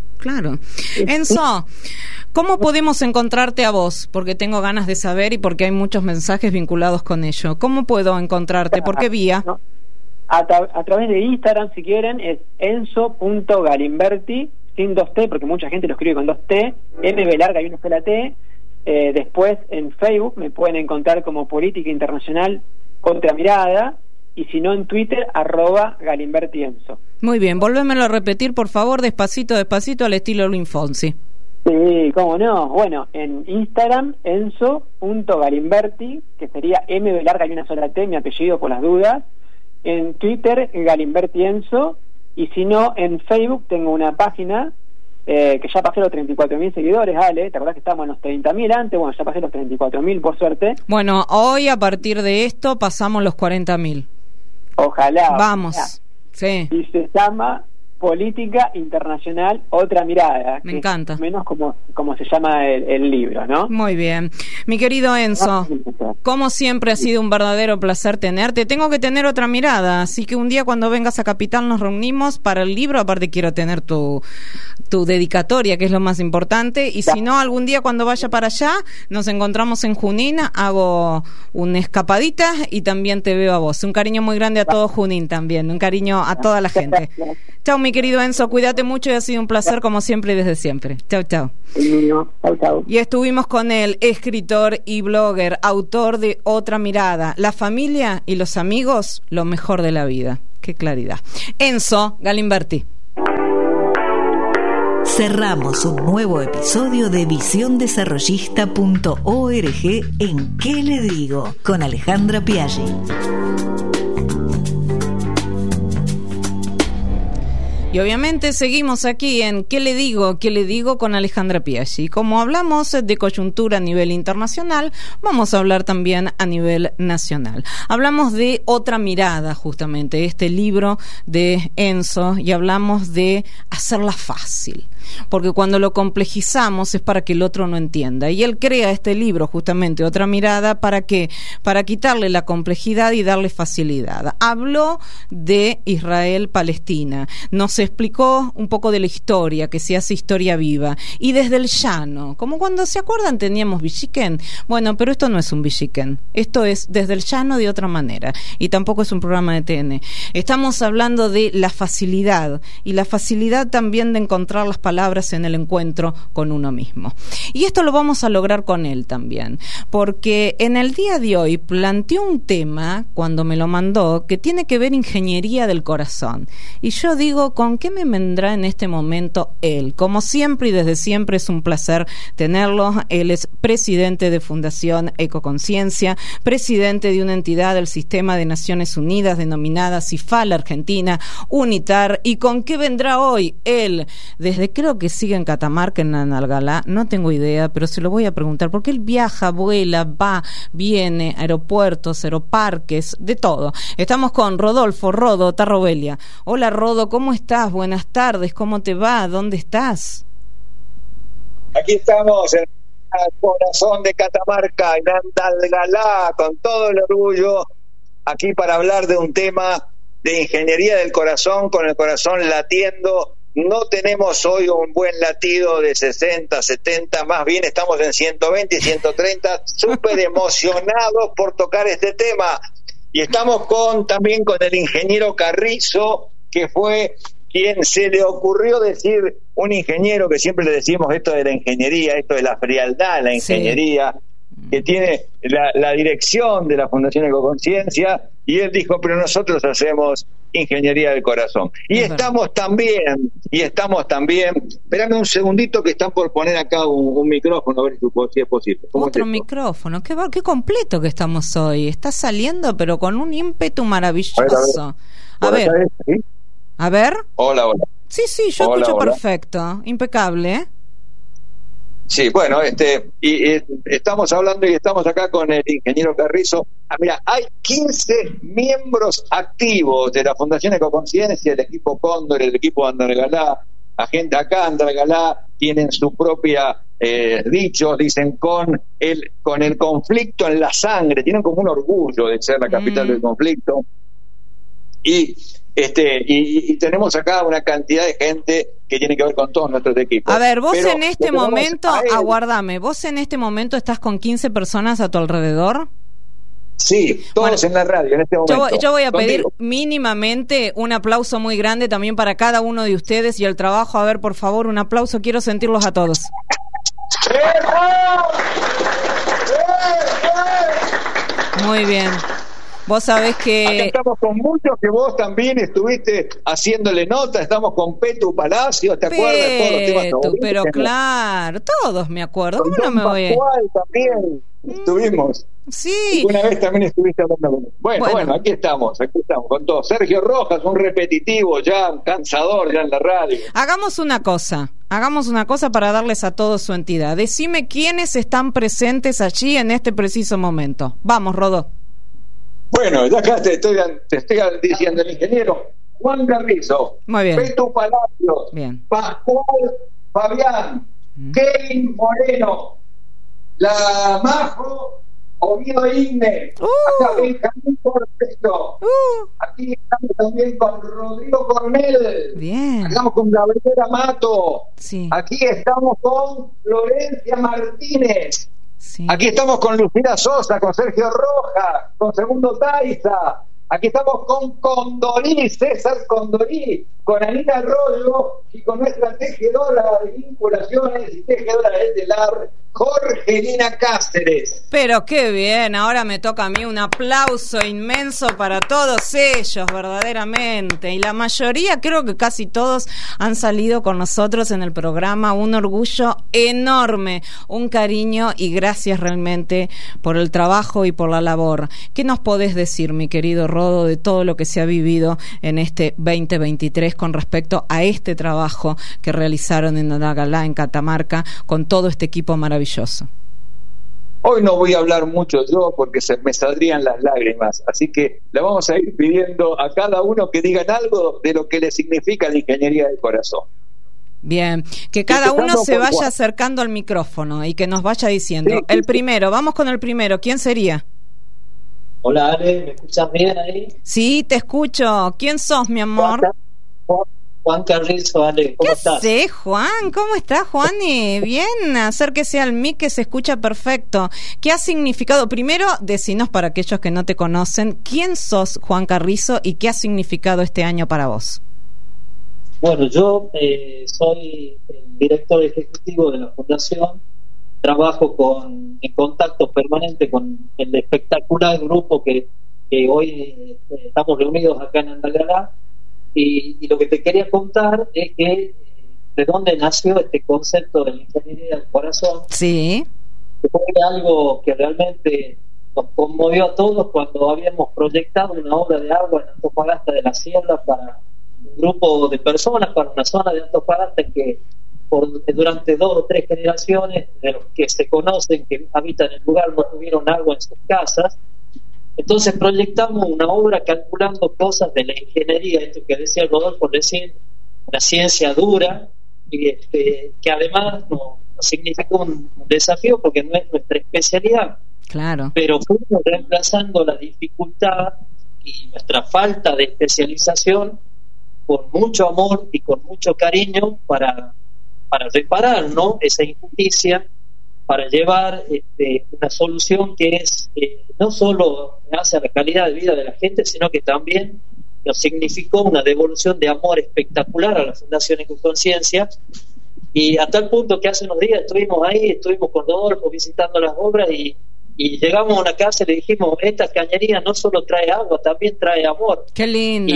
Enzo, ¿cómo podemos encontrarte a vos? Porque tengo ganas de saber y porque hay muchos mensajes vinculados con ello. ¿Cómo puedo encontrarte? ¿Por qué vía? No, a través de Instagram, si quieren, es enzo.galimberti, sin 2T, porque mucha gente lo escribe con 2T, MB larga y una sola T. Después en Facebook me pueden encontrar como Política Internacional Otra Mirada, y si no en Twitter @GalimbertiEnzo. Muy bien, volvémelo a repetir por favor, despacito al estilo Luis Fonsi. Sí, cómo no. Bueno, en Instagram enzo.galimberti, que sería MB larga y una sola T, mi apellido por las dudas. En Twitter GalimbertiEnzo, y si no en Facebook tengo una página que ya pasé los 34.000 seguidores, Ale. ¿Te acordás que estábamos en los 30.000 antes? Bueno, ya pasé los 34.000 por suerte. Bueno, hoy a partir de esto pasamos los 40.000. Ojalá. Vamos. Ojalá. Sí. Y se llama Política Internacional Otra Mirada. Me encanta. Menos como se llama el libro, ¿no? Muy bien. Mi querido Enzo, como siempre ha sido un verdadero placer tenerte. Tengo que tener otra mirada, así que un día cuando vengas a Capital nos reunimos para el libro. Aparte quiero tener tu dedicatoria, que es lo más importante. Y si no, algún día cuando vaya para allá, nos encontramos en Junín, hago una escapadita y también te veo a vos. Un cariño muy grande a todo Junín también, un cariño a toda la gente. Chao, mi querido Enzo, cuídate mucho y ha sido un placer como siempre y desde siempre. Chao. Chao. Y estuvimos con el escritor y blogger, autor de Otra Mirada, la familia y los amigos, lo mejor de la vida. Qué claridad. Enzo Galimberti. Cerramos un nuevo episodio de visiondesarrollista.org en ¿Qué le digo? Con Alejandra Piaggi. Y obviamente seguimos aquí en ¿Qué le digo? ¿Qué le digo? Con Alejandra Piaggi. Como hablamos de coyuntura a nivel internacional, vamos a hablar también a nivel nacional. Hablamos de Otra Mirada, justamente, este libro de Enzo, y hablamos de hacerla fácil. Porque cuando lo complejizamos es para que el otro no entienda. Y él crea este libro, justamente, Otra Mirada, ¿para qué? Para quitarle la complejidad y darle facilidad. Habló de Israel-Palestina. Nos explicó un poco de la historia, que se hace historia viva. Y desde el llano, como cuando, ¿se acuerdan? Teníamos Villiquen. Bueno, pero esto no es un Villiquen. Esto es desde el llano de otra manera. Y tampoco es un programa de TN. Estamos hablando de la facilidad. Y la facilidad también de encontrar las palabras palabras en el encuentro con uno mismo. Y esto lo vamos a lograr con él también, porque en el día de hoy planteó un tema, cuando me lo mandó, que tiene que ver ingeniería del corazón. Y yo digo, ¿con qué me vendrá en este momento él? Como siempre y desde siempre es un placer tenerlo. Él es presidente de Fundación Ecoconciencia, presidente de una entidad del Sistema de Naciones Unidas denominada CIFAL Argentina, UNITAR. ¿Y con qué vendrá hoy él? Desde creo que sigue en Catamarca, en Analgalá, no tengo idea, pero se lo voy a preguntar, porque él viaja, vuela, va, viene, aeropuertos, aeroparques, de todo. Estamos con Rodolfo Rodo Tarrobelia. Hola Rodo, ¿cómo estás? Buenas tardes, ¿cómo te va? ¿Dónde estás? Aquí estamos en el corazón de Catamarca, en Analgalá, con todo el orgullo, aquí para hablar de un tema de ingeniería del corazón, con el corazón latiendo. No tenemos hoy un buen latido de 60, 70, más bien estamos en 120 y 130, súper emocionados por tocar este tema. Y estamos también con el ingeniero Carrizo, que fue quien se le ocurrió decir, un ingeniero que siempre le decimos esto de la ingeniería, esto de la frialdad, la ingeniería, sí, que tiene la dirección de la Fundación Ecoconciencia, y él dijo, pero nosotros hacemos ingeniería del corazón. Y estamos también, espérame un segundito que están por poner acá un micrófono, a ver si es posible. Otro micrófono, qué completo que estamos hoy. Está saliendo, pero con un ímpetu maravilloso. A ver. ¿Sí? A ver. Hola. Sí, yo escucho perfecto, impecable, ¿eh? Sí, bueno, y estamos hablando y estamos acá con el ingeniero Carrizo. Mira, hay 15 miembros activos de la Fundación Ecoconciencia, el equipo Cóndor, el equipo Analgalá. La gente acá, Analgalá, tienen su propia dicho, dicen con el conflicto en la sangre, tienen como un orgullo de ser la capital del conflicto. Y tenemos acá una cantidad de gente que tiene que ver con todos nuestros equipos. A ver, vos en este momento, aguardame, vos en este momento estás con 15 personas a tu alrededor. Sí, todos en la radio en este momento. Yo voy a pedir mínimamente un aplauso muy grande también para cada uno de ustedes y el trabajo. A ver, por favor, un aplauso, quiero sentirlos a todos. Muy bien. Vos sabés que... Acá estamos con muchos que vos también estuviste haciéndole nota. Estamos con Petu Palacio, ¿te acuerdas de todos los temas favoritos? Pero claro, todos me acuerdo. ¿Cómo no me voy a...? También estuvimos. Sí. Una vez también estuviste hablando con él. Bueno, aquí estamos con todo. Sergio Rojas, un repetitivo ya, cansador ya en la radio. Hagamos una cosa para darles a todos su entidad. Decime quiénes están presentes allí en este preciso momento. Vamos, Rodó. Bueno, ya acá te estoy diciendo el ingeniero Juan Carrizo, muy bien. Petu Palacios, bien. Pascual Fabián, Kevin Moreno, la Majo Oviedo Igne, acá Benjamín Cortejo, aquí estamos también con Rodrigo Cornel, bien. Estamos con Gabriela Mato, sí. Aquí estamos con Florencia Martínez. Sí. Aquí estamos con Lucía Sosa, con Sergio Rojas, con Segundo Taiza. Aquí estamos con Condorí, César Condorí, con Anita Arroyo y con nuestra tejedora de vinculaciones y tejedora del telar, Jorgelina Cáceres. Pero qué bien, ahora me toca a mí un aplauso inmenso para todos ellos, verdaderamente. Y la mayoría, creo que casi todos, han salido con nosotros en el programa. Un orgullo enorme, un cariño y gracias realmente por el trabajo y por la labor. ¿Qué nos podés decir, mi querido Rodo, de todo lo que se ha vivido en este 2023 con respecto a este trabajo que realizaron en Analgalá, en Catamarca, con todo este equipo maravilloso? Hoy no voy a hablar mucho yo porque se me saldrían las lágrimas, así que le vamos a ir pidiendo a cada uno que digan algo de lo que le significa la ingeniería del corazón. Bien, que cada uno se vaya acercando al micrófono y que nos vaya diciendo. Sí, el primero, vamos con el primero, ¿quién sería? Hola Ale, ¿me escuchas bien ahí? Sí, te escucho. ¿Quién sos, mi amor? Juan Carrizo, Ale, ¿cómo estás? ¿Qué sé, Juan? ¿Cómo estás, Juani? Bien, acérquese al mic que se escucha perfecto. ¿Qué ha significado? Primero, decinos para aquellos que no te conocen, ¿quién sos, Juan Carrizo, y qué ha significado este año para vos? Bueno, yo soy el director ejecutivo de la Fundación, trabajo en contacto permanente con el espectacular grupo que hoy estamos reunidos acá en Andalgalá, y lo que te quería contar es que de dónde nació este concepto de la ingeniería del corazón. Sí. Fue algo que realmente nos conmovió a todos cuando habíamos proyectado una obra de agua en Antofagasta de la Sierra para un grupo de personas, para una zona de Antofagasta que durante 2 o 3 generaciones de los que se conocen, que habitan el lugar, no tuvieron agua en sus casas. Entonces proyectamos una obra calculando cosas de la ingeniería, esto que decía Rodolfo recién, una ciencia dura, y que además nos significa un desafío porque no es nuestra especialidad. Claro. Pero fuimos reemplazando la dificultad y nuestra falta de especialización con mucho amor y con mucho cariño para reparar, ¿no?, esa injusticia, para llevar una solución que es no solo hace a la calidad de vida de la gente, sino que también nos significó una devolución de amor espectacular a la Fundación Ecoconciencia, y a tal punto que hace unos días estuvimos con Rodolfo visitando las obras y llegamos a una casa y le dijimos, esta cañería no solo trae agua, también trae amor. ¡Qué lindo!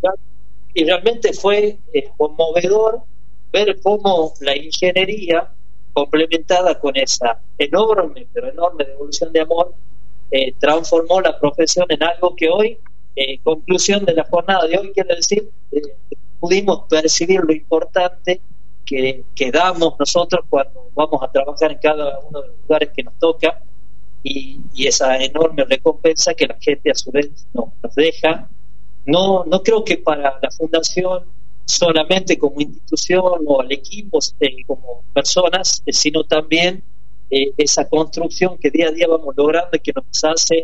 Y realmente fue conmovedor ver cómo la ingeniería, complementada con esa enorme devolución de amor, transformó la profesión en algo que hoy, conclusión de la jornada de hoy, quiero decir, pudimos percibir lo importante que damos nosotros cuando vamos a trabajar en cada uno de los lugares que nos toca, y esa enorme recompensa que la gente a su vez nos deja. No creo que para la Fundación solamente como institución o al equipo como personas, sino también esa construcción que día a día vamos logrando y que nos hace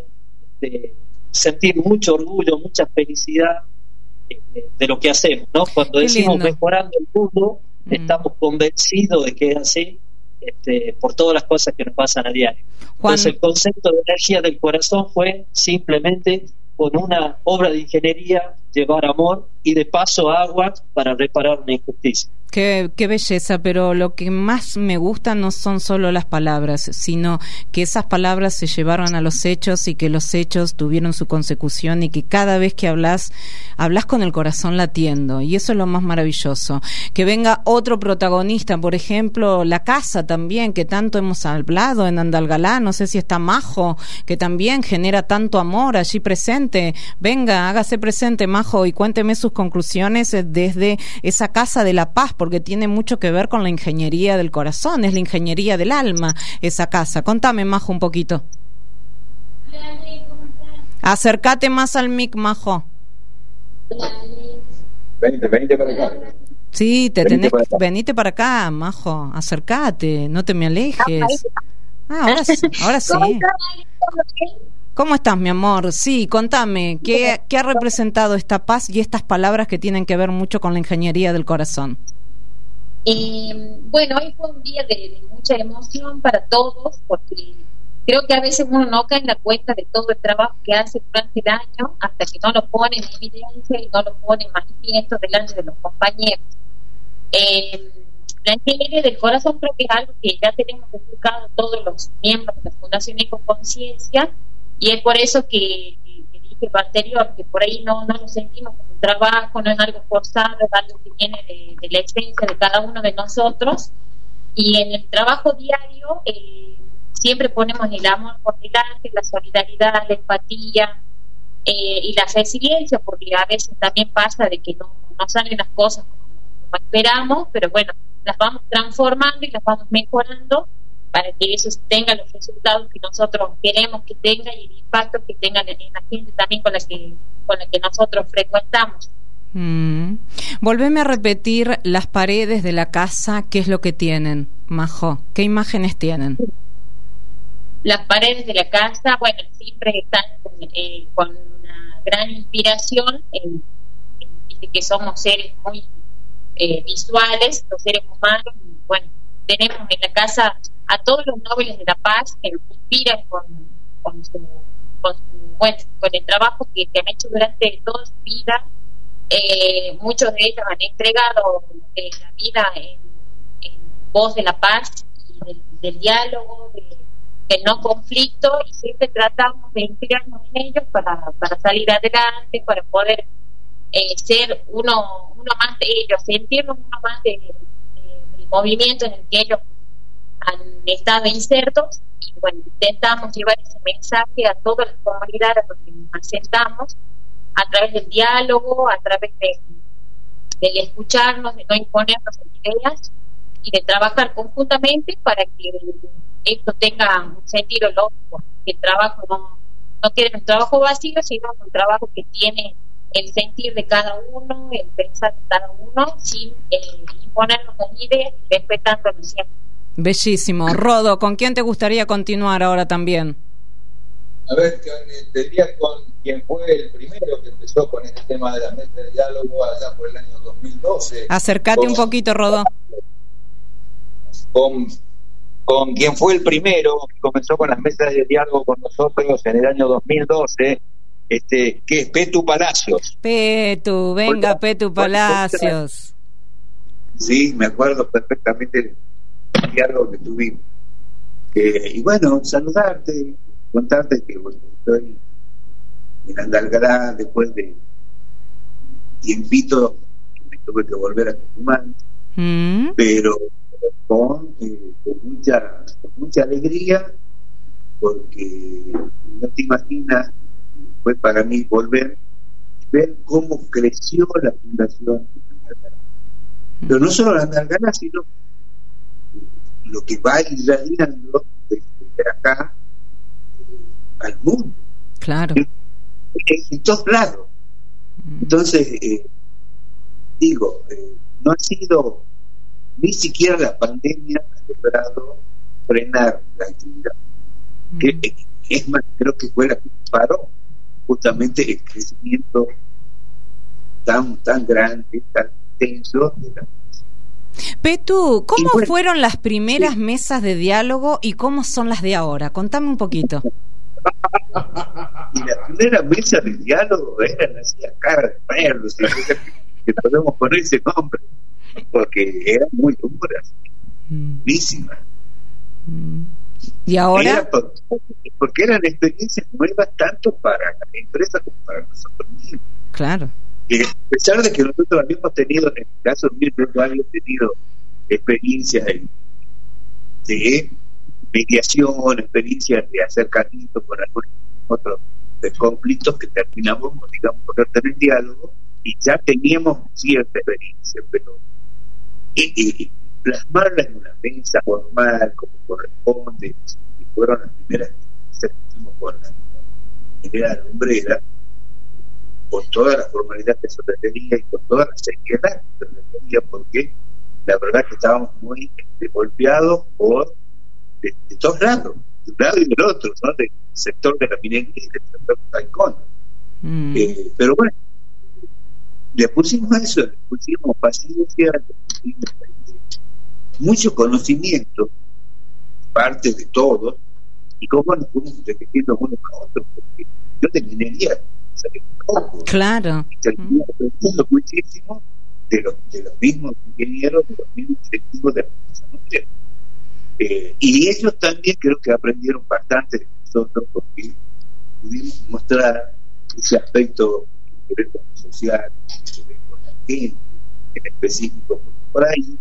sentir mucho orgullo, mucha felicidad de lo que hacemos, ¿no? Cuando decimos mejorando el mundo, estamos convencidos de que es así, por todas las cosas que nos pasan a diario. Juan. Entonces el concepto de energía del corazón fue simplemente, con una obra de ingeniería, llevar amor y de paso agua para reparar una injusticia. Qué belleza, pero lo que más me gusta no son solo las palabras, sino que esas palabras se llevaron a los hechos y que los hechos tuvieron su consecución, y que cada vez que hablas con el corazón latiendo, y eso es lo más maravilloso. Que venga otro protagonista, por ejemplo, la casa también, que tanto hemos hablado en Andalgalá, no sé si está Majo, que también genera tanto amor allí presente. Venga, hágase presente, Majo, y cuénteme sus conclusiones desde esa casa de la paz, porque tiene mucho que ver con la ingeniería del corazón, es la ingeniería del alma esa casa. Contame, Majo, un poquito. Acércate más al mic, Majo. Venite para acá. Sí, venite para acá, Majo, acércate, no te me alejes. Ahora sí. ¿Cómo estás, mi amor? Sí, contame, ¿qué ha representado esta paz y estas palabras que tienen que ver mucho con la ingeniería del corazón? Bueno, hoy fue un día de mucha emoción para todos, porque creo que a veces uno no cae en la cuenta de todo el trabajo que hace durante el año hasta que no lo pone en evidencia y no lo pone en manifiesto delante de los compañeros. La ingeniería del corazón creo que es algo que ya tenemos educado todos los miembros de la Fundación Ecoconciencia, y es por eso que dije lo anterior, que por ahí no lo sentimos como un trabajo, no es algo forzado, es algo que viene de la esencia de cada uno de nosotros, y en el trabajo diario siempre ponemos el amor por delante, la solidaridad, la empatía y la resiliencia, porque a veces también pasa de que no salen las cosas como esperamos, pero bueno, las vamos transformando y las vamos mejorando para que eso tenga los resultados que nosotros queremos que tenga y el impacto que tenga en la gente también con la que nosotros frecuentamos. Volveme a repetir las paredes de la casa, ¿qué es lo que tienen, Majo? ¿Qué imágenes tienen? Las paredes de la casa, bueno, siempre están con una gran inspiración, que somos seres muy visuales, los seres humanos, y bueno, tenemos en la casa a todos los nobles de la paz que nos inspiran con el trabajo que han hecho durante toda su vida, Muchos de ellos han entregado la vida en voz de la paz y del diálogo, del no conflicto, y siempre tratamos de inspirarnos en ellos para salir adelante, para poder ser uno más de ellos, sentirnos uno más del movimiento en el que ellos han estado insertos. Y bueno, intentamos llevar ese mensaje a todas las comunidades donde nos asentamos, a través del diálogo, a través del escucharnos, de no imponernos ideas y de trabajar conjuntamente para que esto tenga un sentido lógico, que el trabajo no quede un trabajo vacío, sino un trabajo que tiene el sentir de cada uno, el pensar de cada uno, sin imponernos las ideas y respetándonos siempre. Bellísimo. Rodo, ¿con quién te gustaría continuar ahora también? A ver, te diría con quien fue el primero que empezó con este tema de la mesa de diálogo allá por el año 2012. Acércate un poquito, Rodo. Con quien fue el primero que comenzó con las mesas de diálogo con nosotros en el año 2012, que es Petu Palacios. Petu, venga, Petu Palacios. Sí, me acuerdo perfectamente del diálogo que tuvimos. Y bueno, saludarte, contarte que bueno, estoy en Andalgalá después de tiempito que me tuve que volver a Tucumán, pero con mucha alegría, porque no te imaginas, fue para mí ver cómo creció la fundación de Andalgalá. Pero no solo la Andalgalá, sino lo que va irradiando desde acá al mundo. Claro. En todos lados. Entonces, no ha sido, ni siquiera la pandemia ha logrado frenar la actividad. Es más, creo que fue la que paró justamente el crecimiento tan grande, tan intenso de la. Petu, ¿cómo fueron las primeras mesas de diálogo y cómo son las de ahora? Contame un poquito. Y la primera mesa de diálogo eran así a cara de perros, que podemos poner ese nombre, porque eran muy duras, durísimas. ¿Y ahora? Porque eran experiencias nuevas tanto para la empresa como para nosotros mismos. Claro. A pesar de que nosotros habíamos tenido, en el caso mío, yo había tenido experiencias de mediación, experiencias de acercamiento con algunos otros conflictos que terminamos, digamos, por tener diálogo, y ya teníamos cierta experiencia, pero plasmarla en una mesa formal, como corresponde, y fueron las primeras que hicimos con la general Lumbrera, con toda la formalidad que eso requería y con toda la seriedad que eso requería, porque la verdad que estábamos muy golpeados por de todos lados, de un lado y del otro, ¿no? Del sector de la minería y del sector de Taicón. Pero bueno, le pusimos eso, le pusimos paciencia, le pusimos mucho conocimiento, parte de todos, y cómo nos fuimos defendiendo unos a otros, porque yo de minería salí poco. Claro. Y aprendiendo muchísimo de los mismos ingenieros, de los mismos directivos de la empresa nuclear. Y ellos también creo que aprendieron bastante de nosotros, porque pudimos mostrar ese aspecto que ver con lo social, que ver con la gente en específico, por ahí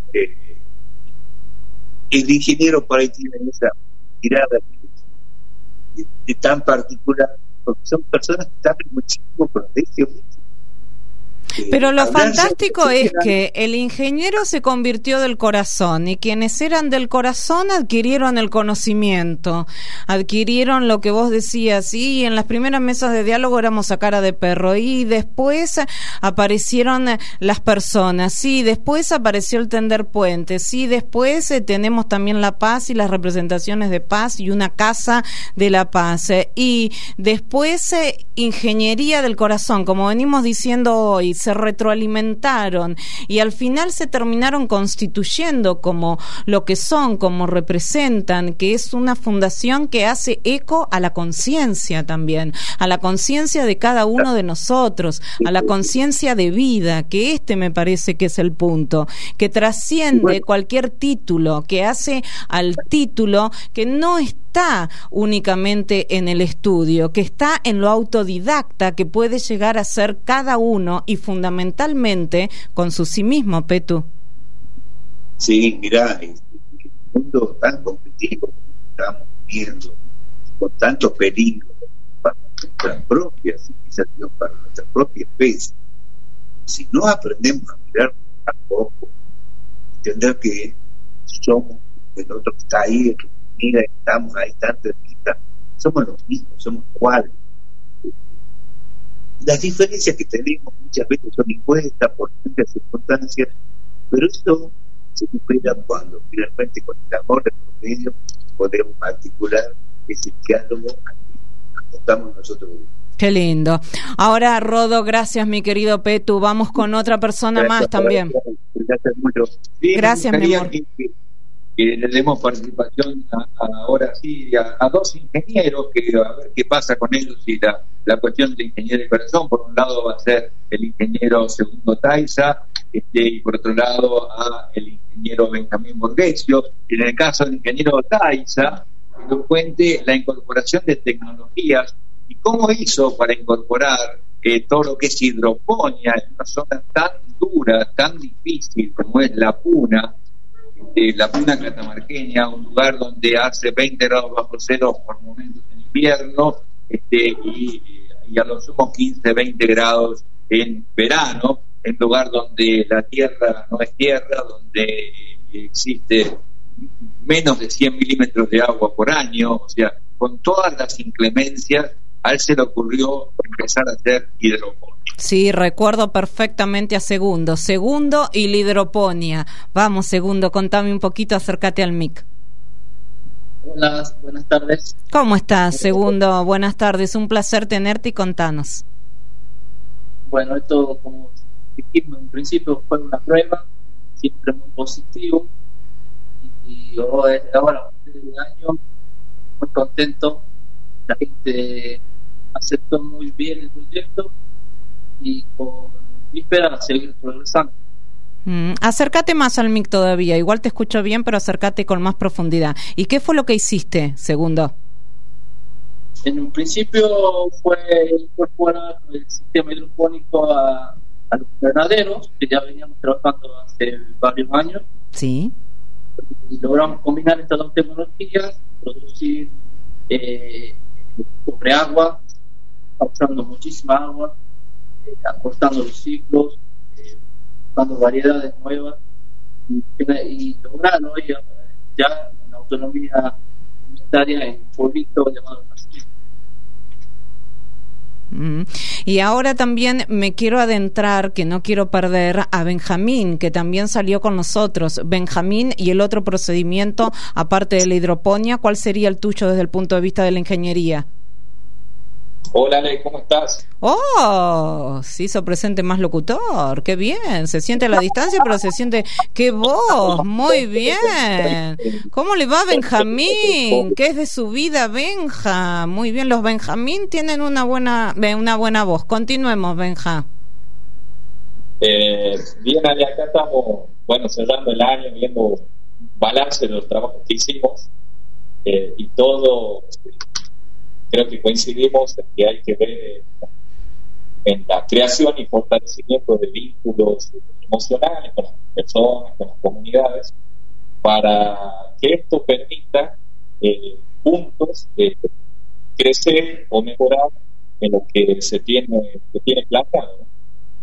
el ingeniero por ahí tiene esa mirada de tan particular, porque son personas que saben muchísimo con eso. Pero lo fantástico es que el ingeniero se convirtió del corazón, y quienes eran del corazón adquirieron el conocimiento, adquirieron lo que vos decías, y en las primeras mesas de diálogo éramos a cara de perro, y después aparecieron las personas, y después apareció el tender puentes, y después tenemos también la paz y las representaciones de paz y una casa de la paz, y después ingeniería del corazón, como venimos diciendo hoy, se retroalimentaron y al final se terminaron constituyendo como lo que son, como representan, que es una fundación que hace eco a la conciencia también, a la conciencia de cada uno de nosotros, a la conciencia de vida, que me parece que es el punto, que trasciende cualquier título, que hace al título que no está únicamente en el estudio, que está en lo autodidacta que puede llegar a ser cada uno y fundamentalmente con su sí mismo, Petu. Sí, mirá, en un mundo tan competitivo que estamos viviendo, con tantos peligros para nuestra propia civilización, para nuestra propia especie, si no aprendemos a mirar a poco, entender que somos, el otro que está ahí, el que mira, estamos ahí tan cerquita, somos los mismos, somos iguales. Las diferencias que tenemos muchas veces son impuestas por distintas circunstancias, pero esto se supera cuando finalmente con el amor de promedio podemos articular ese diálogo que estamos nosotros mismos. Qué lindo. Ahora, Rodo, gracias, mi querido Petu. Vamos con otra persona más también. Gracias mucho. Sí, gracias, mi amor. Que le demos participación ahora sí a dos ingenieros, que a ver qué pasa con ellos y la cuestión de ingeniero de corazón. Por un lado va a ser el ingeniero Segundo Taiza, y por otro lado a el ingeniero Benjamín Borghesio. En el caso del ingeniero Taiza, que nos cuente la incorporación de tecnologías y cómo hizo para incorporar todo lo que es hidroponía en una zona tan dura, tan difícil como es la Puna catamarqueña, un lugar donde hace 20 grados bajo cero por momentos en invierno, y a lo sumo 15, 20 grados en verano, en lugar donde la tierra no es tierra, donde existe menos de 100 milímetros de agua por año. O sea, con todas las inclemencias, a él se le ocurrió empezar a hacer hidroponía. Sí, recuerdo perfectamente a Segundo y la hidroponía. Vamos, Segundo, contame un poquito, acércate al mic. Hola, buenas tardes. ¿Cómo estás, Segundo? Buenas tardes, un placer tenerte y contanos. Bueno, esto, como dijimos en principio, fue una prueba, siempre muy positivo, y ahora, desde el año, muy contento. La gente aceptó muy bien el proyecto y con víspera a seguir progresando. Acércate más al mic todavía, igual te escucho bien, pero acércate con más profundidad. ¿Y qué fue lo que hiciste, Segundo? En un principio fue incorporar el sistema hidropónico a los invernaderos, que ya veníamos trabajando hace varios años. Sí. Y logramos combinar estas dos tecnologías, producir sobre agua, usando muchísima agua, acortando los ciclos, buscando variedades nuevas y lograr hoy ya una autonomía alimentaria en un pueblito llamado Brasil. Y ahora también me quiero adentrar, que no quiero perder, a Benjamín, que también salió con nosotros. Benjamín, y el otro procedimiento, aparte de la hidroponía, ¿cuál sería el tuyo desde el punto de vista de la ingeniería? Hola, Ale, ¿cómo estás? ¡Oh! Se hizo presente más locutor. ¡Qué bien! Se siente a la distancia, pero se siente... ¡Qué voz! ¡Muy bien! ¿Cómo le va a Benjamín? ¿Qué es de su vida, Benja? Muy bien, los Benjamín tienen una buena voz. Continuemos, Benja. Bien, Ale, acá estamos, cerrando el año, viendo balance de los trabajos que hicimos, y todo... Creo que coincidimos en que hay que ver en la creación y fortalecimiento de vínculos emocionales con las personas, con las comunidades, para que esto permita juntos crecer o mejorar en lo que se tiene planteado, ¿no?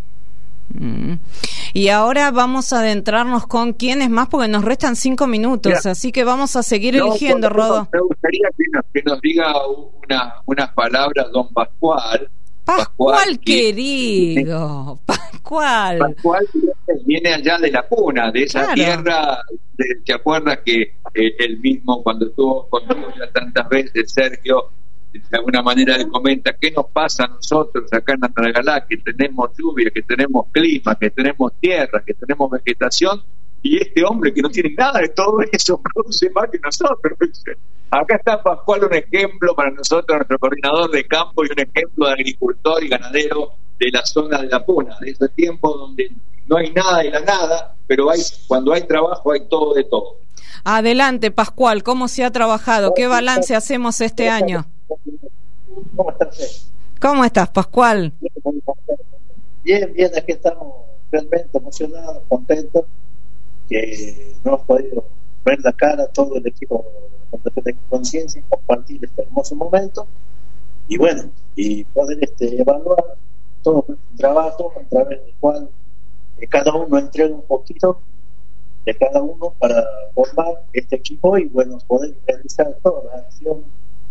Y ahora vamos a adentrarnos con quiénes más, porque nos restan 5 minutos, así que vamos a seguir eligiendo, Rodo. Me gustaría que nos diga unas palabras don Pascual. Pascual querido, Pascual viene allá de la Puna, de esa tierra. ¿Te acuerdas que él mismo, cuando estuvo conmigo ya tantas veces, Sergio, de alguna manera él comenta qué nos pasa a nosotros acá en Andalgalá, que tenemos lluvia, que tenemos clima, que tenemos tierra, que tenemos vegetación, y este hombre que no tiene nada de todo eso produce más que nosotros. Acá está Pascual, un ejemplo para nosotros, nuestro coordinador de campo, y un ejemplo de agricultor y ganadero de la zona de La Puna, de ese tiempo donde no hay nada de la nada, pero cuando hay trabajo hay todo de todo. Adelante, Pascual, ¿cómo se ha trabajado? ¿Qué balance hacemos este año? ¿Cómo estás? ¿Cómo estás, Pascual? Bien, aquí estamos realmente emocionados, contentos, que no hemos podido ver la cara a todo el equipo de Conciencia y compartir este hermoso momento, y bueno, y poder evaluar todo el trabajo a través del cual cada uno entrega un poquito de cada uno para formar este equipo y bueno, poder realizar toda la acción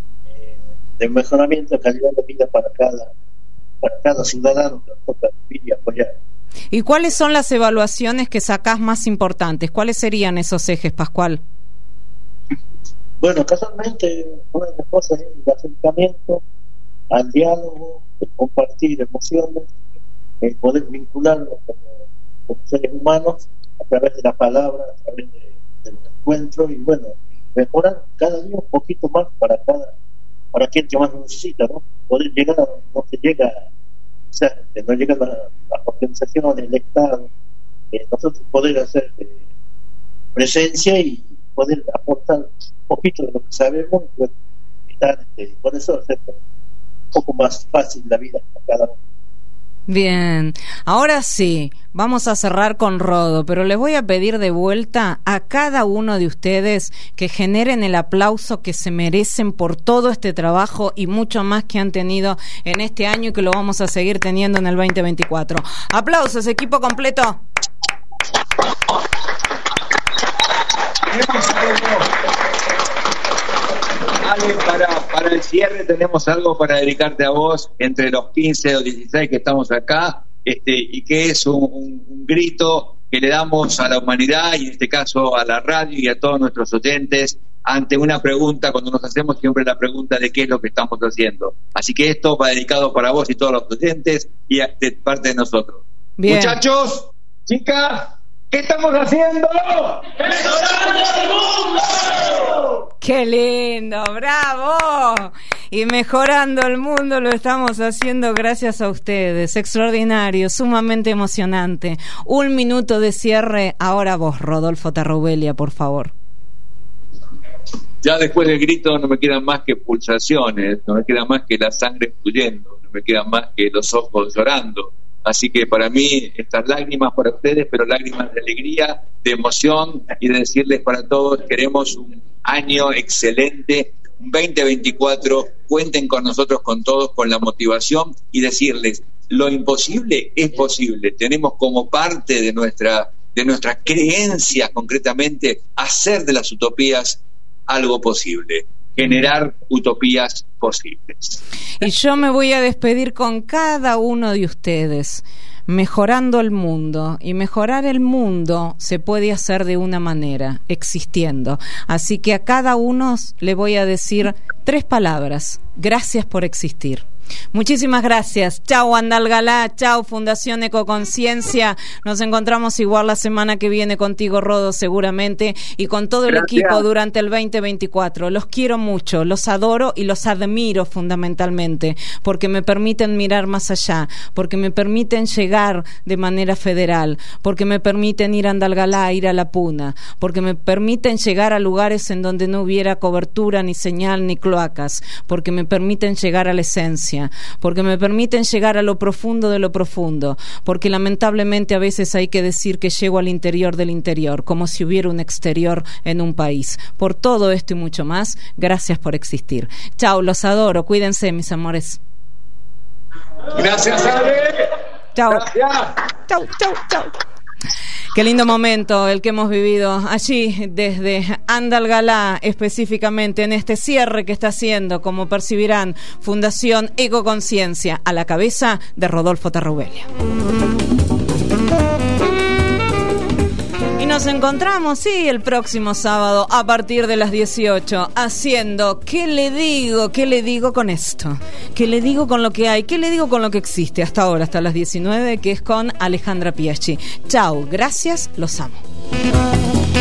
de mejoramiento de calidad de vida para cada ciudadano que nos toca vivir y apoyar. ¿Y cuáles son las evaluaciones que sacás más importantes? ¿Cuáles serían esos ejes, Pascual? Bueno, casualmente una de las cosas es el acercamiento al diálogo, el compartir emociones, el poder vincularnos como seres humanos a través de la palabra, a través del encuentro, y bueno, mejorar cada día un poquito más para quien que más lo necesita, ¿no? Poder llegar a donde no se llega, o sea, no llegan las organizaciones, el Estado, nosotros poder hacer presencia y poder aportar un poquito de lo que sabemos, y bueno, por eso hacer un poco más fácil la vida para cada uno. Bien, ahora sí, vamos a cerrar con Rodo, pero les voy a pedir de vuelta a cada uno de ustedes que generen el aplauso que se merecen por todo este trabajo y mucho más que han tenido en este año y que lo vamos a seguir teniendo en el 2024. Aplausos, equipo completo. Ale, para el cierre tenemos algo para dedicarte a vos entre los 15 o 16 que estamos acá, y que es un grito que le damos a la humanidad y en este caso a la radio y a todos nuestros oyentes ante una pregunta, cuando nos hacemos siempre la pregunta de qué es lo que estamos haciendo. Así que esto va dedicado para vos y todos los oyentes y de parte de nosotros. Bien. Muchachos, chicas, ¿qué estamos haciendo? ¡Mejorando el mundo! ¡Qué lindo! ¡Bravo! Y mejorando el mundo lo estamos haciendo gracias a ustedes. Extraordinario, sumamente emocionante. 1 minuto de cierre. Ahora vos, Rodolfo Tarrubelia, por favor. Ya después del grito no me quedan más que pulsaciones, no me queda más que la sangre fluyendo, no me quedan más que los ojos llorando. Así que para mí estas lágrimas para ustedes, pero lágrimas de alegría, de emoción y de decirles para todos, queremos un año excelente, un 2024, cuenten con nosotros, con todos, con la motivación y decirles, lo imposible es posible, tenemos como parte de nuestra creencia concretamente hacer de las utopías algo posible, generar utopías posibles. Y yo me voy a despedir con cada uno de ustedes, mejorando el mundo, y mejorar el mundo se puede hacer de una manera, existiendo. Así que a cada uno le voy a decir 3 palabras: gracias por existir. Muchísimas gracias. Chau Andalgalá, chau Fundación Ecoconciencia. Nos encontramos igual la semana que viene contigo, Rodo, seguramente, y con todo el equipo durante el 2024. Los quiero mucho, los adoro y los admiro fundamentalmente, porque me permiten mirar más allá, porque me permiten llegar de manera federal, porque me permiten ir a Andalgalá, ir a La Puna, porque me permiten llegar a lugares en donde no hubiera cobertura, ni señal, ni cloacas, porque me permiten llegar a la esencia, porque me permiten llegar a lo profundo de lo profundo, porque lamentablemente a veces hay que decir que llego al interior del interior, como si hubiera un exterior en un país. Por todo esto y mucho más, gracias por existir. Chao, los adoro, cuídense, mis amores. Gracias, Ale. Chao. Chao, chao, chao. Qué lindo momento el que hemos vivido allí desde Andalgalá, específicamente en este cierre que está haciendo, como percibirán, Fundación Ecoconciencia, a la cabeza de Rodolfo Tarrubelia. Y nos encontramos, sí, el próximo sábado a partir de las 18 haciendo ¿qué le digo con esto? ¿Qué le digo con lo que hay? ¿Qué le digo con lo que existe? Hasta ahora, hasta las 19, que es con Alejandra Piaschi. Chau, gracias, los amo.